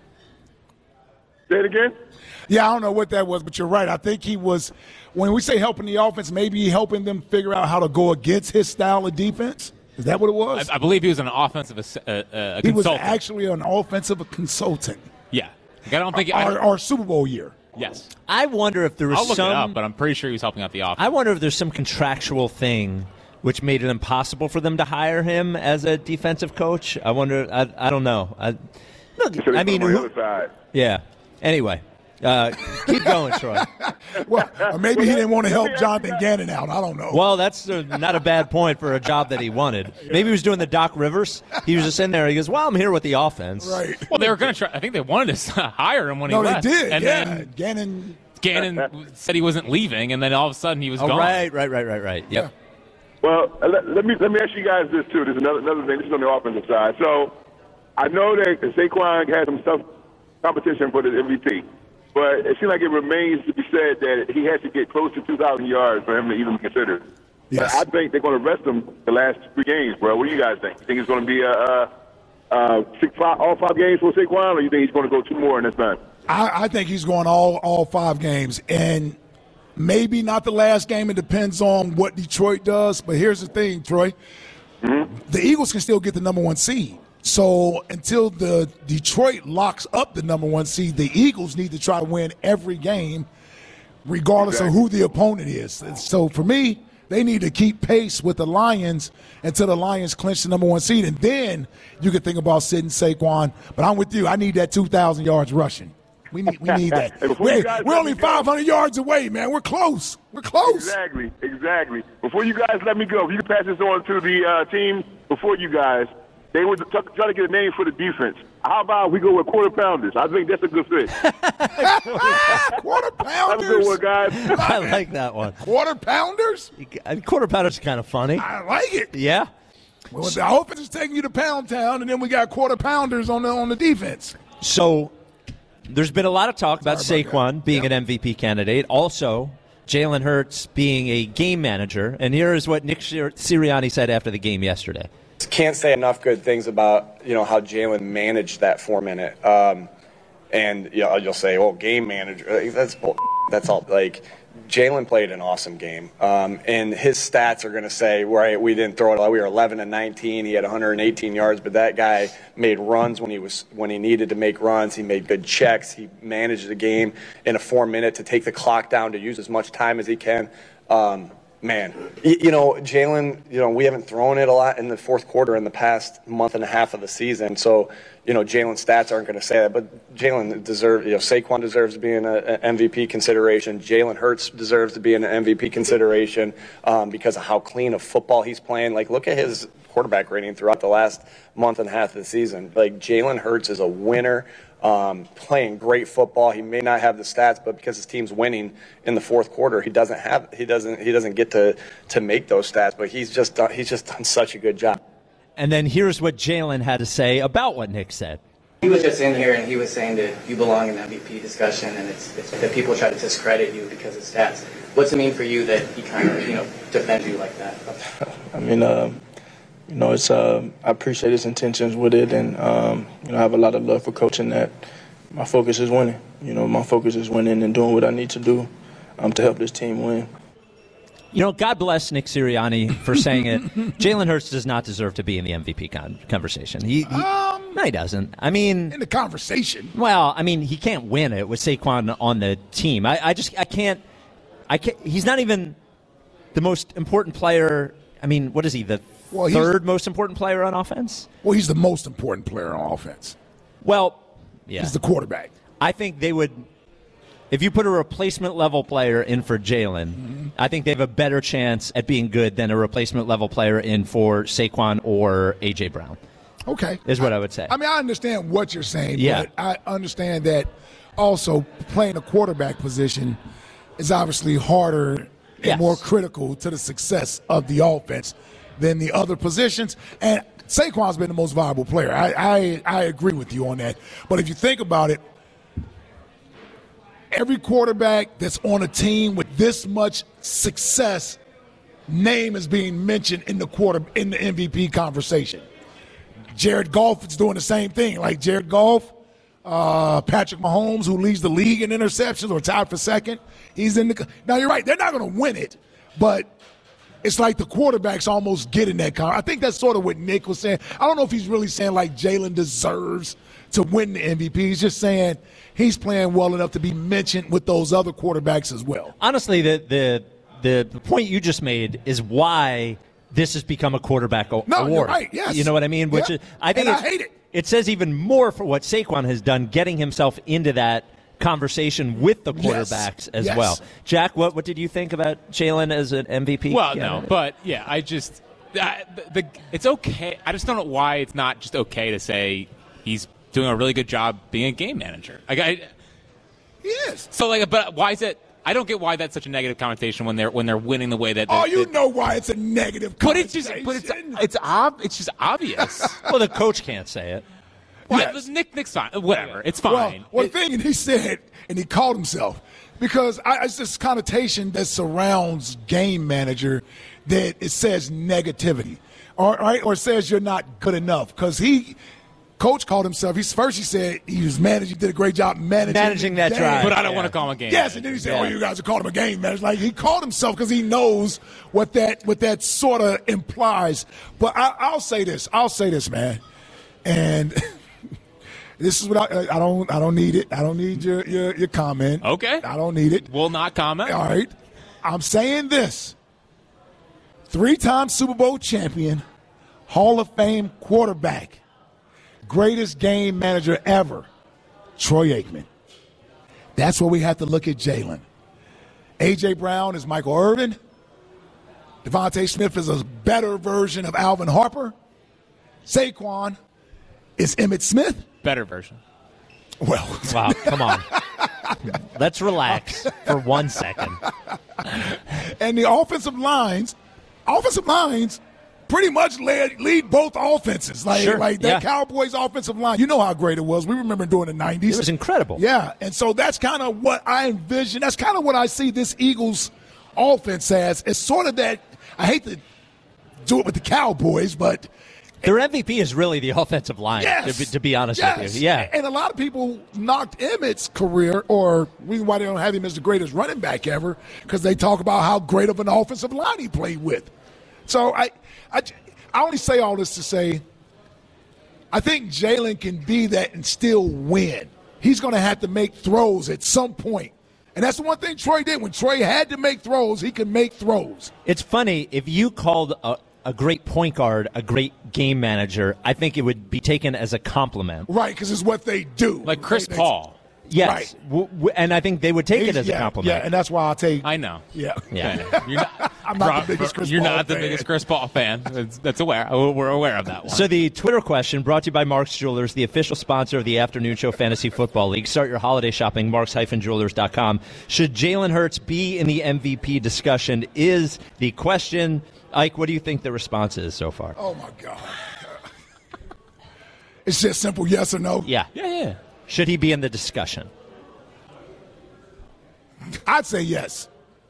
Say it again? Yeah, I don't know what that was, but you're right. I think he was, when we say helping the offense, maybe helping them figure out how to go against his style of defense. Is that what it was? I, I believe he was an offensive ass- uh, uh, he was consultant. actually an offensive consultant. Yeah. Like, I don't think. I Our, don't, our Super Bowl year. yes. I wonder if there was I'll look some. it up, but I'm pretty sure he was helping out the offense. I wonder if there's some contractual thing which made it impossible for them to hire him as a defensive coach. I wonder. I, I don't know. I, look, So they I put mean, him on the who- other side. yeah. Anyway, uh, keep going, Troy. Well, or maybe he didn't want to help Jonathan Gannon out. I don't know. Well, that's uh, not a bad point for a job that he wanted. Maybe he was doing the Doc Rivers. He was just in there. He goes, "Well, I'm here with the offense." Right. Well, they were going to try. I think they wanted to hire him when No, he they left. did. And yeah. then Gannon. Gannon said he wasn't leaving, and then all of a sudden he was Oh, gone. right, right, right, right, right. Yep. Well, uh, let, let me let me ask you guys this too. There's another another thing. This is on the offensive side. So I know that Saquon had some tough competition for the M V P, but it seems like it remains to be said that he has to get close to two thousand yards for him to even be considered. Yes. But I think they're going to rest him the last three games, bro. What do you guys think? You think it's going to be a, a, a six, five, all five games for Saquon, or you think he's going to go two more in this time? I, I think he's going all all five games, and maybe not the last game. It depends on what Detroit does. But here's the thing, Troy: Mm-hmm. the Eagles can still get the number one seed. So until the Detroit locks up the number one seed, the Eagles need to try to win every game, regardless Exactly. of who the opponent is. So for me, they need to keep pace with the Lions until the Lions clinch the number one seed, and then you can think about sitting Saquon. But I'm with you. I need that two thousand yards rushing. We need, we need that. Hey, before you We're, guys we're let only me go- five hundred yards away, man. We're close. We're close. Exactly, exactly. Before you guys let me go, if you can pass this on to the uh, team before you guys, they were t- trying to get a name for the defense. How about we go with quarter pounders? I think that's a good fit. Quarter Have a pounders. good one, guys. I like that one. Quarter pounders. I mean, quarter pounder's kind of funny. I like it. Yeah. Well, the offense is taking you to Pound Town, and then we got quarter pounders on the on the defense. So there's been a lot of talk about Sorry about Saquon that. being Yep. an M V P candidate. Also, Jalen Hurts being a game manager. And here is what Nick Sir- Sirianni said after the game yesterday. Can't say enough good things about, you know, how Jalen managed that four minute. Um, and you know, you'll say, "Oh, game manager." Like, that's bull- that's all. Like, Jalen played an awesome game, um, and his stats are going to say, right, we didn't throw it a lot. We were eleven and nineteen. He had one hundred eighteen yards, but that guy made runs when he was when he needed to make runs. He made good checks. He managed the game in a four minute to take the clock down to use as much time as he can. Um, Man, you, you know, Jalen, you know, we haven't thrown it a lot in the fourth quarter in the past month and a half of the season. So, you know, Jalen's stats aren't going to say that. But Jalen deserves, you know, Saquon deserves to be in an M V P consideration. Jalen Hurts deserves to be in an M V P consideration um, because of how clean of football he's playing. Like, look at his quarterback rating throughout the last month and a half of the season. Like, Jalen Hurts is a winner. Um, playing great football. He may not have the stats, but because his team's winning in the fourth quarter, he doesn't have he doesn't he doesn't get to to make those stats. But he's just done, he's just done such a good job. and then here's what Jalen had to say about what Nick said. He was just in here and he was saying that you belong in the M V P discussion, and it's, it's that people try to discredit you because of stats. What's it mean for you that he kind of, you know, defends you like that? I mean, uh, you know, it's uh, I appreciate his intentions with it, and um, you know, I have a lot of love for coaching that. My focus is winning. You know, my focus is winning and doing what I need to do um, to help this team win. You know, God bless Nick Sirianni for saying it. Jalen Hurts does not deserve to be in the M V P con- conversation. He, he Um, no, he doesn't. I mean, in the conversation. Well, I mean, he can't win it with Saquon on the team. I, I just, I can't, I can't. He's not even the most important player. I mean, what is he? The well, third most important player on offense? Well, he's the most important player on offense. Well, yeah, he's the quarterback. I think they would. If you put a replacement level player in for Jalen, mm-hmm. I think they have a better chance at being good than a replacement level player in for Saquon or A J Brown. Okay. Is what I would say. I mean, I understand what you're saying, yeah. but I understand that also playing a quarterback position is obviously harder and yes. more critical to the success of the offense than the other positions. And Saquon's been the most valuable player. I, I, I agree with you on that. But if you think about it, every quarterback that's on a team with this much success, name is being mentioned in the quarter in the M V P conversation. Jared Goff is doing the same thing. Like Jared Goff, uh, Patrick Mahomes, who leads the league in interceptions or tied for second, he's in the. Now you're right; they're not going to win it, but it's like the quarterbacks almost get in that car. I think that's sort of what Nick was saying. I don't know if he's really saying like Jalen deserves to win the M V P. He's just saying he's playing well enough to be mentioned with those other quarterbacks as well. Honestly, the the the, the point you just made is why this has become a quarterback o- no, award. You're right, yes. You know what I mean? Which yeah. is, I think and it, I hate it. It says even more for what Saquon has done, getting himself into that conversation with the quarterbacks yes. as yes. well. Jack, what what did you think about Jalen as an M V P? Well, candidate? no, but yeah, I just I, the, the it's okay. I just don't know why it's not just okay to say he's doing a really good job being a game manager. Like I, he is. So like, but why is it? I don't get why that's such a negative connotation when they're when they're winning the way that. Oh, that, you that, know why it's a negative but it's connotation. just, but it's it's ob, it's just obvious. Well, the coach can't say it. Well, Yes. Nick Nick's fine. Whatever, it's fine. Well, one It- thing, and he said, and he called himself, because I, it's this connotation that surrounds game manager that it says negativity, or right, or it says you're not good enough. Because he, coach called himself. He's first he said he was managing, did a great job managing, Managing that the drive. game. But I don't want to call him a game. Yes, and then he said, Yeah. "Oh, you guys are calling him a game manager." Like he called himself because he knows what that what that sort of implies. But I, I'll say this. I'll say this, man, and. This is what I, I don't. I don't need it. I don't need your, your your comment. Okay. I don't need it. Will not comment. All right. I'm saying this. Three-time Super Bowl champion, Hall of Fame quarterback, greatest game manager ever, Troy Aikman. That's where we have to look at Jalen. A J Brown is Michael Irvin. Devontae Smith is a better version of Alvin Harper. Saquon is Emmitt Smith. Better version. Well, Wow, come on. Let's relax for one second. and the offensive lines, offensive lines pretty much lead, lead both offenses. Like, Sure, like that yeah. Cowboys offensive line, you know how great it was. We remember during the nineties. It was incredible. Yeah, and so that's kind of what I envision. That's kind of what I see this Eagles offense as. It's sort of that, I hate to do it with the Cowboys, but Their M V P is really the offensive line, Yes. to, be, to be honest yes. with you. Yeah. And a lot of people knocked Emmett's career, or reason why they don't have him as the greatest running back ever, because they talk about how great of an offensive line he played with. So I, I, I only say all this to say I think Jalen can be that and still win. He's going to have to make throws at some point. And that's the one thing Troy did. When Troy had to make throws, he could make throws. It's funny, if you called a, a great point guard a great game manager, I think it would be taken as a compliment. Right, because it's what they do. Like Chris They- they- Paul. Yes. Right. W- w- and I think they would take it as yeah, a compliment. Yeah, and that's why I'll take. I know. Yeah. Yeah. You're not, I'm not Rob, the biggest Chris You're Paul not the fan. biggest Chris Paul fan. That's, that's aware. We're aware of that one. So the Twitter question brought to you by Mark's Jewelers, the official sponsor of the Afternoon Show Fantasy Football League. Start your holiday shopping, marks dash jewelers dot com. Should Jalen Hurts be in the M V P discussion is the question. Ike, what do you think the response is so far? Oh, my God. It's just simple yes or no. Yeah. Yeah, yeah. Should he be in the discussion? I'd say yes.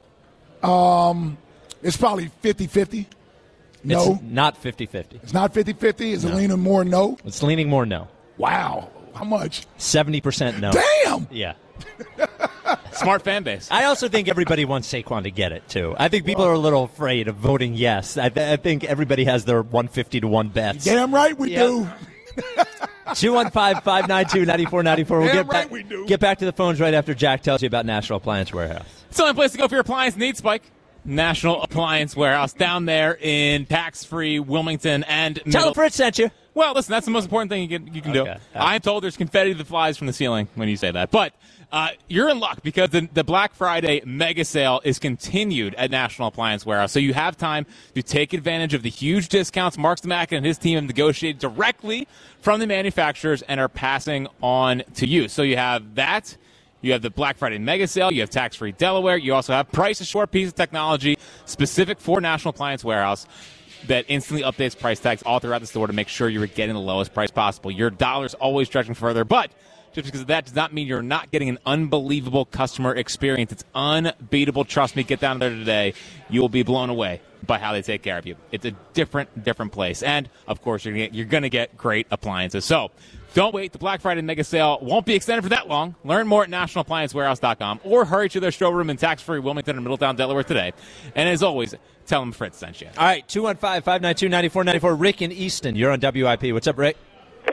Um, it's probably fifty-fifty. No. It's not fifty-fifty. It's not fifty-fifty. Is No. it leaning more no? It's leaning more no. Wow. How much? seventy percent no. Damn! Yeah. Smart fan base. I also think everybody wants Saquon to get it, too. I think people are a little afraid of voting yes. I, th- I think everybody has their one fifty to one bets. Damn right we Yep. do. two one five, five nine two, nine four nine four. We'll Damn get right back, we do. get back to the phones right after Jack tells you about National Appliance Warehouse. It's the only place to go for your appliance needs, Spike. National Appliance Warehouse down there in tax-free Wilmington and Tell Middle- them Fritz sent you. Well, listen, that's the most important thing you can, you can Okay. do. I'm told there's confetti that flies from the ceiling when you say that. But uh, you're in luck because the, the Black Friday mega sale is continued at National Appliance Warehouse. So you have time to take advantage of the huge discounts Mark Stamack and his team have negotiated directly from the manufacturers and are passing on to you. So you have that. You have the Black Friday mega sale. You have tax-free Delaware. You also have Price Assured piece of technology specific for National Appliance Warehouse that instantly updates price tags all throughout the store to make sure you're getting the lowest price possible. Your dollar's always stretching further, but just because of that does not mean you're not getting an unbelievable customer experience. It's unbeatable. Trust me, get down there today. You will be blown away by how they take care of you. It's a different, different place. And, of course, you're gonna, you're going to get great appliances. So don't wait. The Black Friday mega sale won't be extended for that long. Learn more at national appliance warehouse dot com or hurry to their showroom in tax-free Wilmington and Middletown, Delaware today. And as always, tell them Fritz sent you. All right, two one five, five nine two, nine four nine four. Rick in Easton, you're on W I P. What's up, Rick?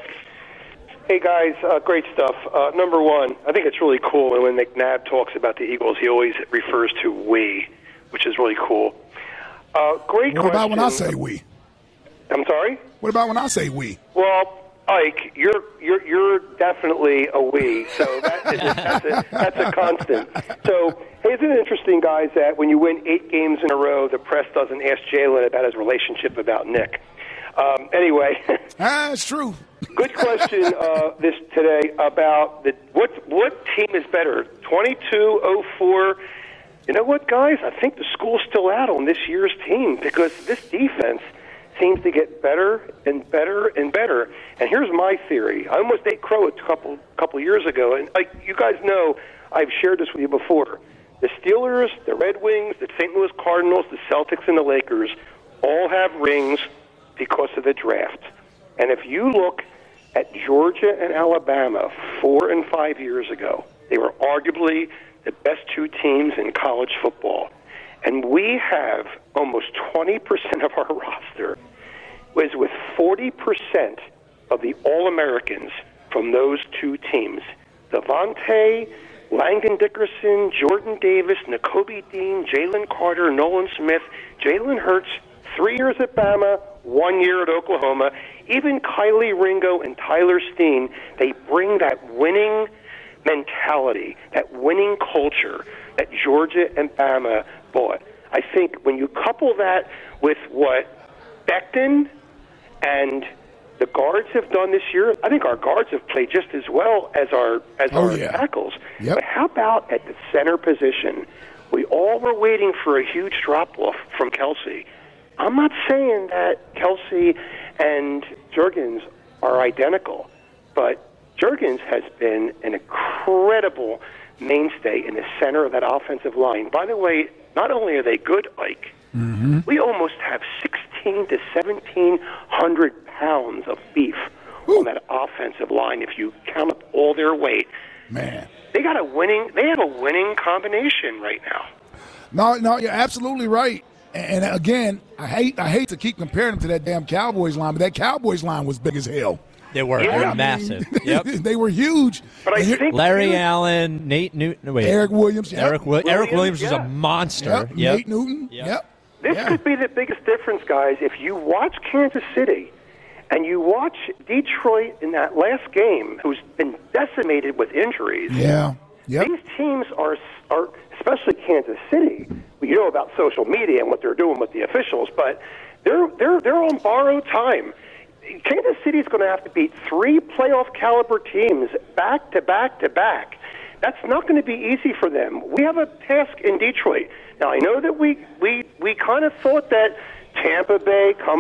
Hey, guys, uh, great stuff. Uh, number one, I think it's really cool when, when McNabb talks about the Eagles, he always refers to we, which is really cool. Uh, great What question. about when I say we? I'm sorry? What about when I say we? Well, Ike, you're you're you're definitely a we, so that is, that's a that's a constant. So, hey, isn't it interesting, guys, that when you win eight games in a row, the press doesn't ask Jalen about his relationship about Nick? Um, anyway, ah, it's true. Good question uh, this today about the what what team is better, twenty-two oh four. You know what, guys? I think the school's still out on this year's team because this defense seems to get better and better and better. And here's my theory. I almost ate crow a couple couple years ago, and like you guys know, I've shared this with you before. The Steelers, the Red Wings, the Saint Louis Cardinals, the Celtics, and the Lakers all have rings because of the draft. And if you look at Georgia and Alabama four and five years ago, they were arguably the best two teams in college football. And we have almost twenty percent of our roster was with forty percent of the All-Americans from those two teams. Devontae, Langdon Dickerson, Jordan Davis, Nakobe Dean, Jalen Carter, Nolan Smith, Jalen Hurts, three years at Bama, one year at Oklahoma. Even Kylie Ringo and Tyler Steen, they bring that winning mentality, that winning culture that Georgia and Bama bought. I think when you couple that with what Becton and the guards have done this year, I think our guards have played just as well as our as Oh, our yeah. tackles. Yep. But how about at the center position? We all were waiting for a huge drop-off from Kelsey. I'm not saying that Kelsey and Juergens are identical, but Juergens has been an incredible mainstay in the center of that offensive line. By the way, not only are they good, Ike, Mm-hmm. we almost have sixteen to seventeen hundred pounds of beef on that offensive line if you count up all their weight. Man. They got a winning. They have a winning combination right now. No, no, you're absolutely right. And and again, I hate I hate to keep comparing them to that damn Cowboys line, but that Cowboys line was big as hell. They were. Yeah. They were I mean, massive. Yep. They were huge. But I And here- think Larry Allen, Nate Newton. Wait. Eric Williams. Yep. Eric, Wi- Eric Williams, Williams was yeah. a monster. Yep. Yep. Nate Newton. Yep. Yep. This Yeah. could be the biggest difference, guys. If you watch Kansas City and you watch Detroit in that last game, who's been decimated with injuries. Yeah. Yep. These teams are, are, especially Kansas City. You know about social media and what they're doing with the officials, but they're they're they're on borrowed time. Kansas City is going to have to beat three playoff caliber teams back to back to back. That's not going to be easy for them. We have a task in Detroit. Now, I know that we we, we kind of thought that Tampa Bay coming into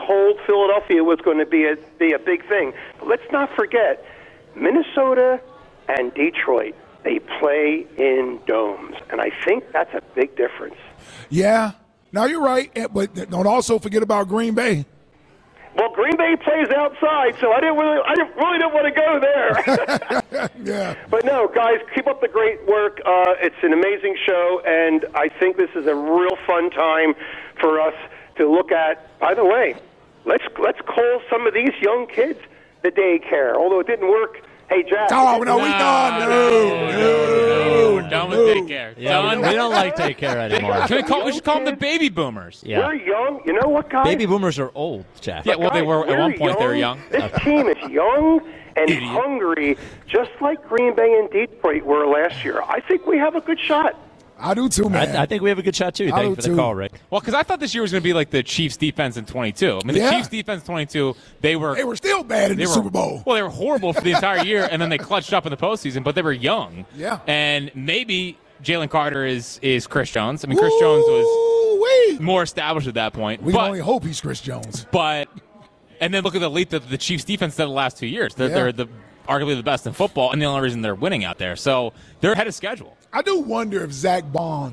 told Philadelphia was going to be a, be a big thing. But let's not forget, Minnesota and Detroit, they play in domes, and I think that's a big difference. Yeah. Now, you're right, but don't also forget about Green Bay. Well, Green Bay plays outside, so I didn't really, I didn't, really didn't want to go there. Yeah. But no, guys, keep up the great work. Uh, it's an amazing show, and I think this is a real fun time for us to look at. By the way, let's let's call some of these young kids the daycare. Although it didn't work. Hey, Jack. Oh, no, we done. No, no, no, We're done with daycare. Yeah, done. we, we don't like daycare anymore. Can we, call, we should call them the baby boomers. Yeah. We're young. You know what, guys? Baby boomers are old, Jeff. Yeah, well, they were at We're one point. They were young. This team is young and hungry, just like Green Bay and Detroit were last year. I think we have a good shot. I do too, man. I, I think we have a good shot, too. Thank you for the call, Rick. Well, because I thought this year was going to be like the Chiefs' defense in twenty-two. I mean, the Yeah. Chiefs' defense in twenty-two, they were They were still bad in they the were, Super Bowl. Well, they were horrible for the entire year, and then they clutched up in the postseason, but they were young. Yeah. And maybe Jalen Carter is is Chris Jones. I mean, Chris Jones was Woo-wee. more established at that point. We but, can only hope he's Chris Jones. But, and then look at the leap that the Chiefs' defense did the last two years. They're, Yeah. they're the arguably the best in football, and the only reason they're winning out there. So they're ahead of schedule. I do wonder if Zach Bond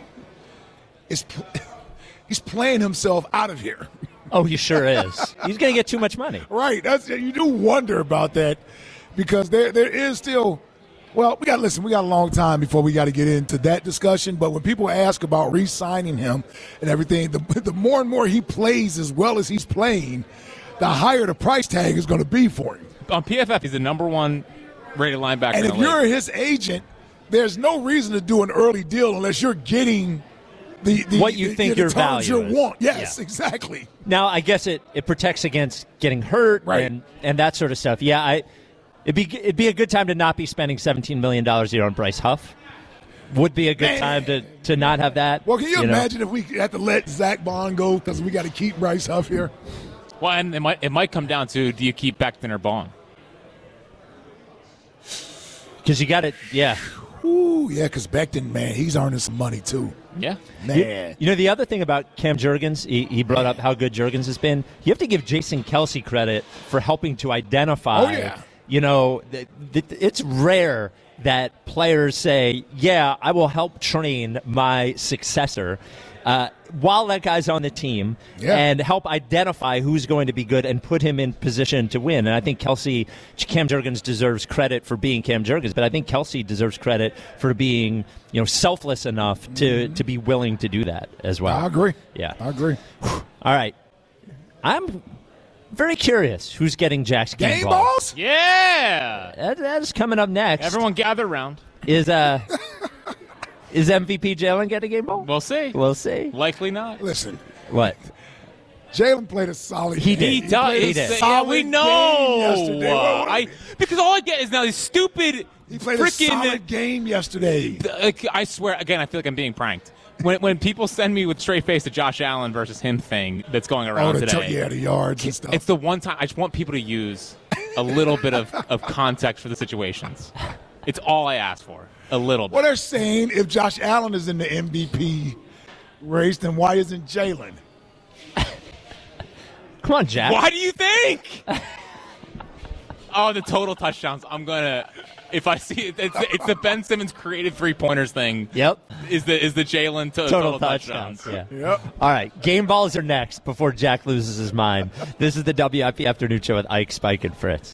is pl- he's playing himself out of here. Oh, he sure is. He's going to get too much money. Right. That's you do wonder about that because there there is still well, we got listen, we got a long time before we got to get into that discussion, but when people ask about re-signing him and everything, the the more and more he plays as well as he's playing, the higher the price tag is going to be for him. On P F F, he's the number one rated linebacker And in if the you're league. his agent, there's no reason to do an early deal unless you're getting the, the What you the, think the your terms value you is. want. Yes, Yeah. exactly. Now, I guess it, it protects against getting hurt Right. and, and that sort of stuff. Yeah, I it'd be it'd be a good time to not be spending seventeen million dollars a year on Bryce Huff. Would be a good Man. time to, to not have that. Well, can you, know? imagine if we had to let Zach Bond go because we got to keep Bryce Huff here? Well, and it might it might come down to, do you keep Becton or Bond? Because you got it, yeah. Ooh, yeah, because Becton, man, he's earning some money too. Yeah. Man. You, you know, the other thing about Cam Jurgens, he, he brought up how good Jurgens has been. You have to give Jason Kelsey credit for helping to identify. Oh, yeah. You know, th- th- it's rare that players say, yeah, I will help train my successor uh, while that guy's on the team Yeah. and help identify who's going to be good and put him in position to win. And I think Kelsey, Cam Jurgens deserves credit for being Cam Jurgens, but I think Kelsey deserves credit for being, you know, selfless enough to, to be willing to do that as well. I agree. Yeah. I agree. All right. I'm very curious who's getting Jack's game, Game ball. balls? Yeah. That, that is coming up next. Everyone gather around. Is uh is M V P Jalen getting a game ball? We'll see. We'll see. Likely not. Listen, What? Jalen played a solid He game. He did. does. played a He did. Yeah, solid we game know. yesterday. Uh, I because all I get is now these stupid He played freaking. a solid game yesterday. Like, I swear, again, I feel like I'm being pranked. When when people send me with straight face the Josh Allen versus him thing that's going Oh, around the today, t- yeah, the yards and stuff. it's the one time I just want people to use a little bit of, of context for the situations. It's all I ask for. A little bit. What they're saying, if Josh Allen is in the M V P race, then why isn't Jalen? Come on, Jack. Why do you think? Oh, the total touchdowns. I'm gonna. If I see it, it's, it's the Ben Simmons creative three pointers thing. Yep. Is the is the Jalen to, Total, total, touchdowns. touchdowns? Yeah. Yep. All right. Game balls are next before Jack loses his mind. This is the W I P Afternoon Show with Ike, Spike, and Fritz.